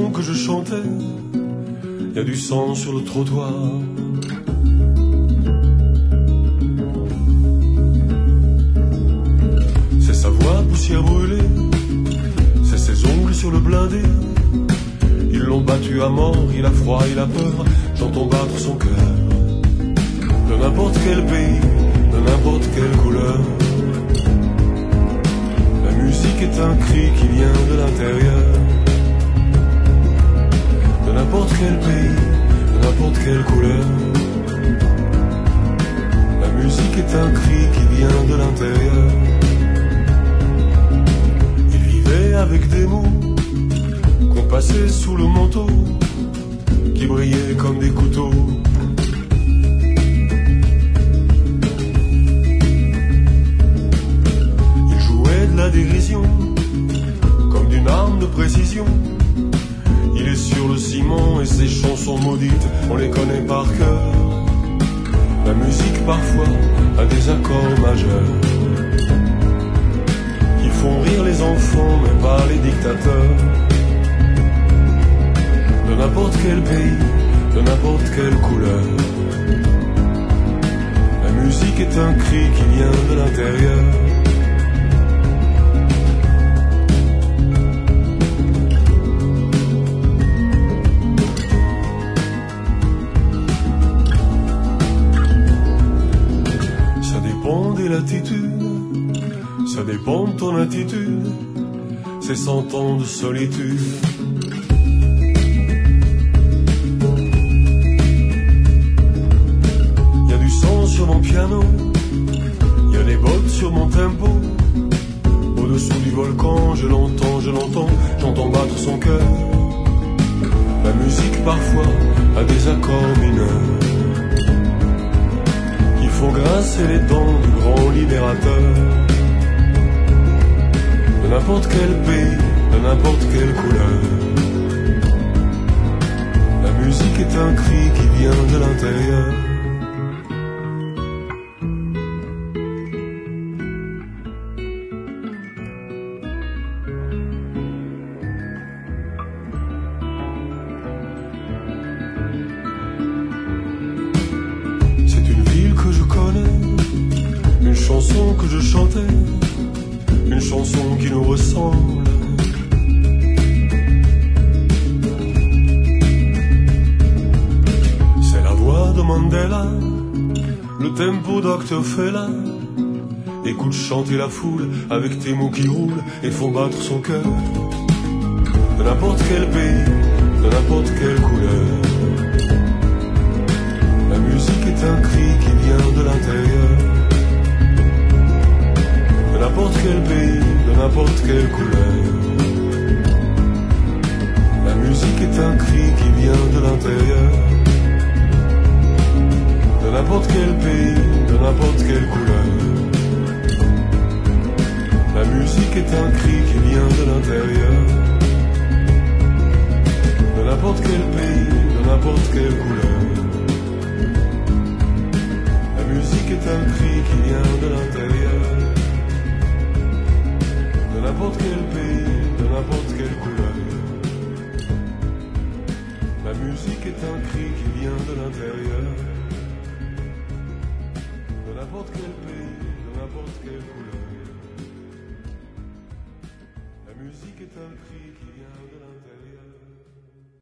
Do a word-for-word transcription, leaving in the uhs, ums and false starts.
chanson que je chantais, y a du sang sur le trottoir. C'est sa voix poussière brûlée, c'est ses ongles sur le blindé. Ils l'ont battu à mort, il a froid, il a peur, j'entends battre son cœur. De n'importe quel pays, de n'importe quelle couleur. La musique est un cri qui vient de l'intérieur. De n'importe quel pays, de n'importe quelle couleur. La musique est un cri qui vient de l'intérieur. Il vivait avec des mots qu'on passait sous le manteau, qui brillaient comme des couteaux. Il jouait de la dérision, comme d'une arme de précision. Il est sur le ciment et ses chansons maudites, on les connaît par cœur. La musique parfois a des accords majeurs qui font rire les enfants mais pas les dictateurs. De n'importe quel pays, de n'importe quelle couleur. La musique est un cri qui vient de l'intérieur. Ça dépend des latitudes, ça dépend de ton attitude, c'est cent ans de solitude. Sur mon piano, y a des bottes sur mon tempo. Au-dessous du volcan, je l'entends, je l'entends, j'entends battre son cœur. La musique parfois a des accords mineurs qui font grincer les dents du grand libérateur. De n'importe quel pays, de n'importe quelle couleur. La musique est un cri qui vient de l'intérieur. Une chanson que je chantais, une chanson qui nous ressemble. C'est la voix de Mandela, le tempo d'Octofella. Écoute chanter la foule avec tes mots qui roulent et font battre son cœur. De n'importe quel pays, de n'importe quelle couleur. La musique est un cri qui vient de l'intérieur. De n'importe quel pays, de n'importe quelle couleur. La musique est un cri qui vient de l'intérieur. De n'importe quel pays, de n'importe quelle couleur. La musique est un cri qui vient de l'intérieur. De n'importe quel pays, de n'importe quelle couleur. La musique est un cri qui vient de l'intérieur. De n'importe quel pays, de n'importe quelle couleur. La musique est un cri qui vient de l'intérieur. De n'importe quel pays, de n'importe quelle couleur. La musique est un cri qui vient de l'intérieur.